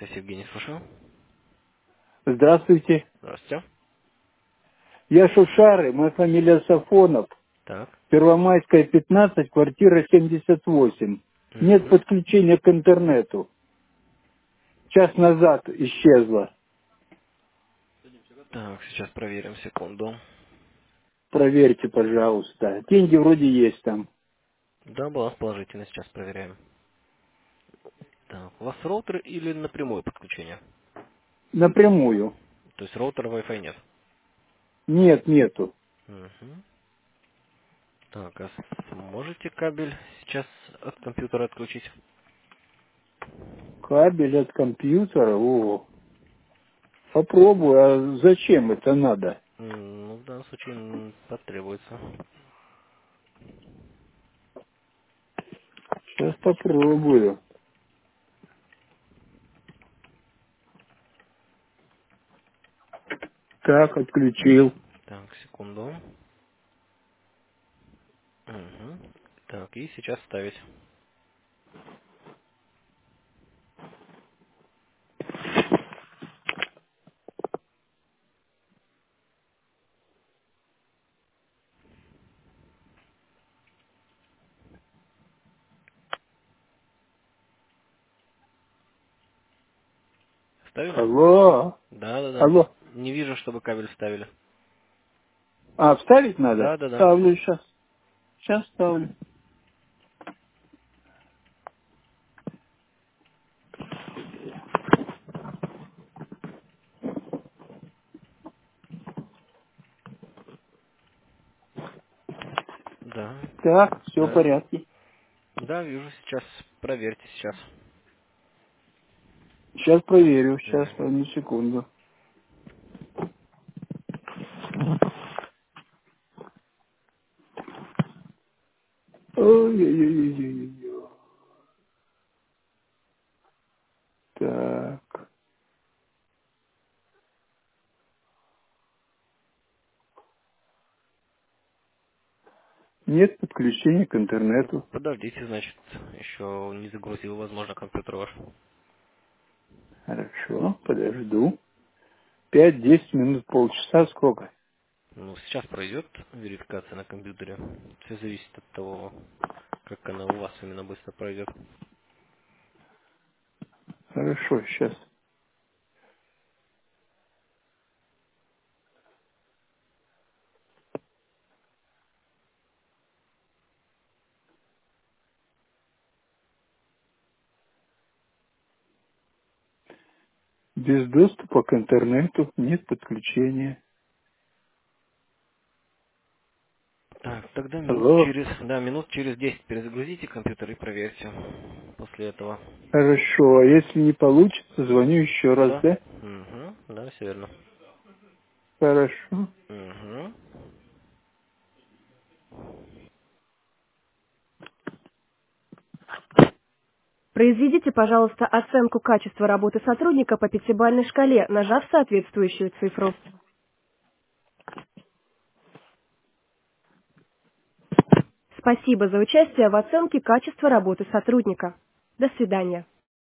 Связь Евгений, слушаю. Здравствуйте. Здравствуйте. Я Шушары, моя фамилия Сафонов. Так. Первомайская, 15, квартира 78. Нет Угу. подключения к интернету. Час назад исчезла. Так, сейчас проверим, секунду. Проверьте, пожалуйста. Деньги вроде есть там. Да, баланс положительный, сейчас проверяем. Так, у вас роутер или напрямую подключение? Напрямую. То есть роутера Wi-Fi нет. Нет, нету. Угу. Так, а можете кабель сейчас от компьютера отключить? Кабель от компьютера. О, попробую. А зачем это надо? Ну, в данном случае потребуется. Сейчас попробую. Так, отключил. Так, секунду. Угу. Так, и сейчас ставить. Ставили? Алло. Да, да, да. Алло. Не вижу, чтобы кабель вставили. А, вставить надо? Да, да, да. Ставлю сейчас. Сейчас ставлю. Да, Так, все в да. порядке. Да, вижу сейчас. Проверьте сейчас. Сейчас проверю, сейчас, Мгм. одну секунду. Ой-ой-ой-ой-ой. Так, нет подключения к Ну, интернету. подождите, значит, еще не загрузил, возможно, компьютер ваш. Хорошо, подожду. 5-10 минут, полчаса, сколько? Ну, сейчас пройдет верификация на компьютере. Все зависит от того, как она у вас именно быстро пройдет. Хорошо, сейчас. Без доступа к интернету, нет подключения. Так, тогда Алло. минут через 10 перезагрузите компьютер и проверьте после этого. Хорошо, а если не получится, звоню еще раз, Да? да? Угу, да, все верно. Хорошо. Угу. Произведите, пожалуйста, оценку качества работы сотрудника по пятибалльной шкале, нажав соответствующую цифру. Спасибо за участие в оценке качества работы сотрудника. До свидания.